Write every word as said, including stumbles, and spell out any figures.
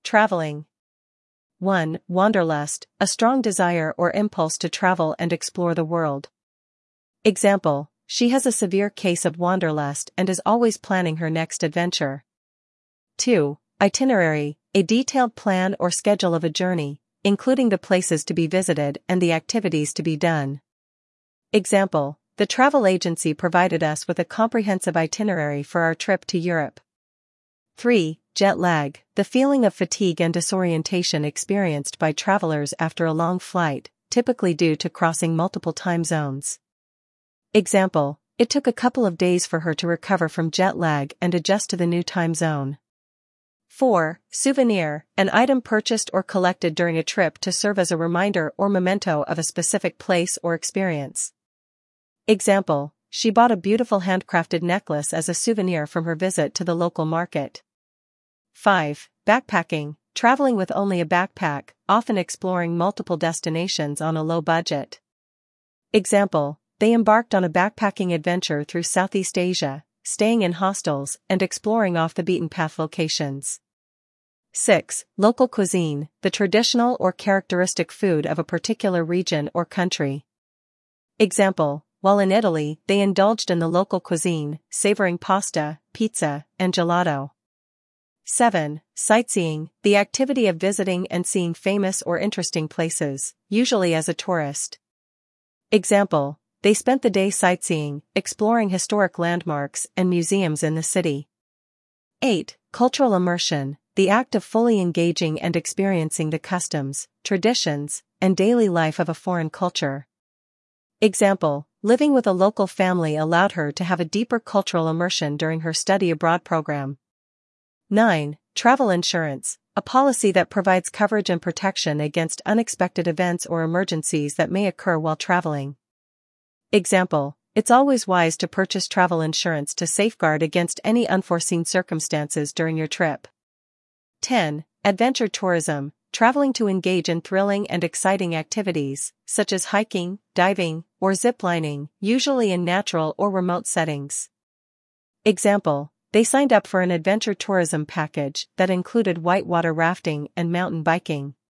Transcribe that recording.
Traveling. one. Wanderlust, a strong desire or impulse to travel and explore the world. Example, she has a severe case of wanderlust and is always planning her next adventure. two. Itinerary, a detailed plan or schedule of a journey, including the places to be visited and the activities to be done. Example, the travel agency provided us with a comprehensive itinerary for our trip to Europe. three. Jet lag, the feeling of fatigue and disorientation experienced by travelers after a long flight, typically due to crossing multiple time zones. Example, it took a couple of days for her to recover from jet lag and adjust to the new time zone. four. Souvenir, an item purchased or collected during a trip to serve as a reminder or memento of a specific place or experience. Example, she bought a beautiful handcrafted necklace as a souvenir from her visit to the local market. five. Backpacking, traveling with only a backpack, often exploring multiple destinations on a low budget. Example, they embarked on a backpacking adventure through Southeast Asia, staying in hostels and exploring off-the-beaten-path locations. six. Local cuisine, the traditional or characteristic food of a particular region or country. Example, while in Italy, they indulged in the local cuisine, savoring pasta, pizza, and gelato. seven. Sightseeing, the activity of visiting and seeing famous or interesting places, usually as a tourist. Example, they spent the day sightseeing, exploring historic landmarks and museums in the city. eight. Cultural immersion, the act of fully engaging and experiencing the customs, traditions, and daily life of a foreign culture. Example, living with a local family allowed her to have a deeper cultural immersion during her study abroad program. nine. Travel insurance, a policy that provides coverage and protection against unexpected events or emergencies that may occur while traveling. Example, it's always wise to purchase travel insurance to safeguard against any unforeseen circumstances during your trip. ten. Adventure tourism, traveling to engage in thrilling and exciting activities, such as hiking, diving, or ziplining, usually in natural or remote settings. Example, they signed up for an adventure tourism package that included whitewater rafting and mountain biking.